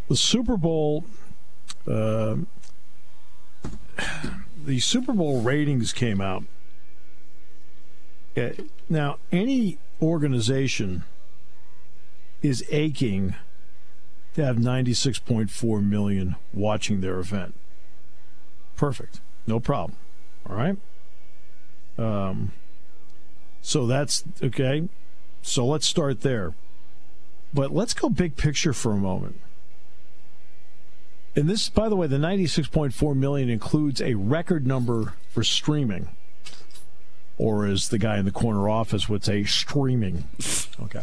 the Super Bowl, the Super Bowl ratings came out. Now, any organization is aching to have 96.4 million watching their event. Perfect. No problem. All right? So that's okay. So let's start there. But let's go big picture for a moment. And this, by the way, the 96.4 million includes a record number for streaming. Or as the guy in the corner office would say, streaming. Okay.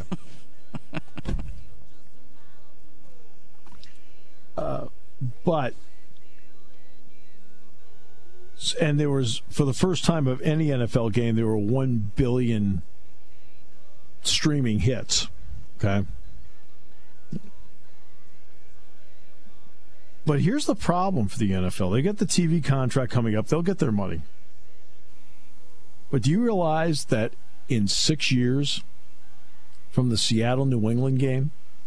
And there was, for the first time of any NFL game, there were 1 billion streaming hits. Okay. But here's the problem for the NFL. They get the TV contract coming up. They'll get their money. But do you realize that in 6 years from the Seattle-New England game,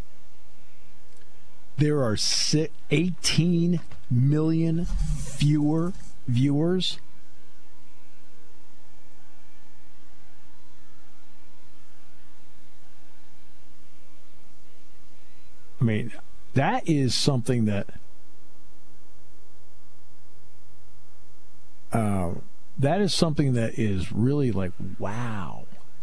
there are 18 million fewer viewers? I mean, that is something that is really like, wow.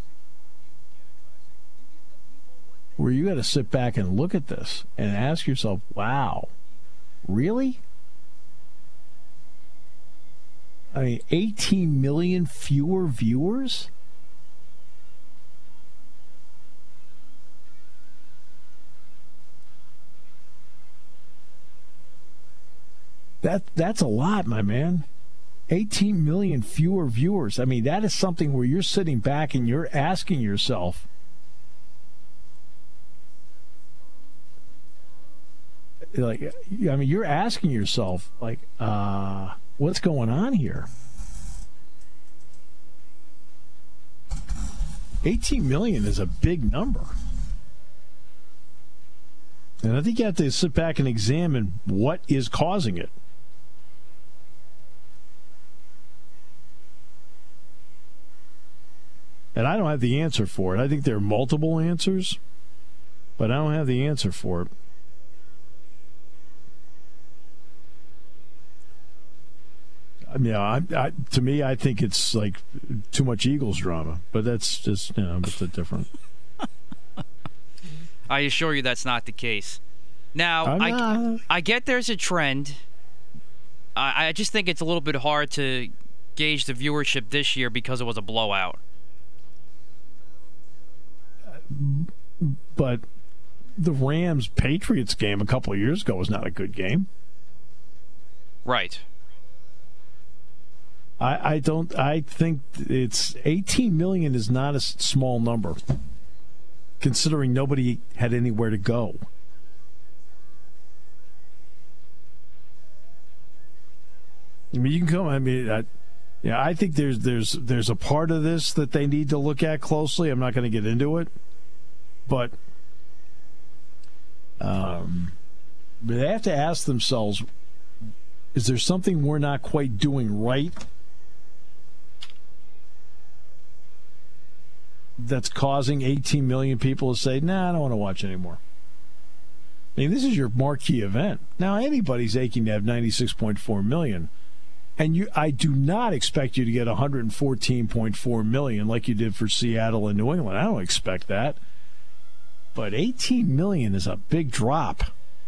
Where you got to sit back and look at this and ask yourself, wow, really? I mean, 18 million fewer viewers? That's a lot, my man. 18 million fewer viewers. I mean, that is something where you're sitting back and you're asking yourself, like, I mean, you're asking yourself, like, what's going on here? 18 million is a big number. And I think you have to sit back and examine what is causing it. And I don't have the answer for it. I think there are multiple answers, but I don't have the answer for it. I mean, to me, I think it's like too much Eagles drama, but that's just, it's a different. I assure you that's not the case. Now, I get there's a trend. I just think it's a little bit hard to gauge the viewership this year because it was a blowout. But the Rams-Patriots game a couple of years ago was not a good game. Right. I think it's 18 million is not a small number, considering nobody had anywhere to go. I mean, you can come. I mean, I think there's a part of this that they need to look at closely. I'm not going to get into it, but they have to ask themselves: is there something we're not quite doing right that's causing 18 million people to say, "Nah, I don't want to watch anymore"? I mean, this is your marquee event. Now, anybody's aching to have 96.4 million. And I do not expect you to get 114.4 million like you did for Seattle and New England. I don't expect that. But 18 million is a big drop.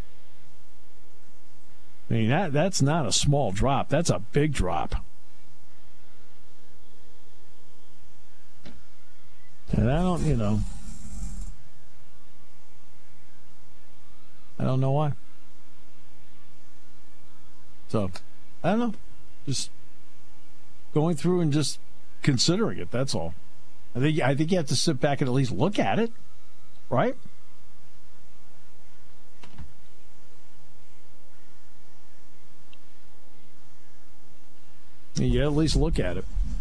I mean, that's not a small drop. That's a big drop. And I don't know why. So, I don't know. Just going through and just considering it, that's all. I think you have to sit back and at least look at it, right? You at least look at it.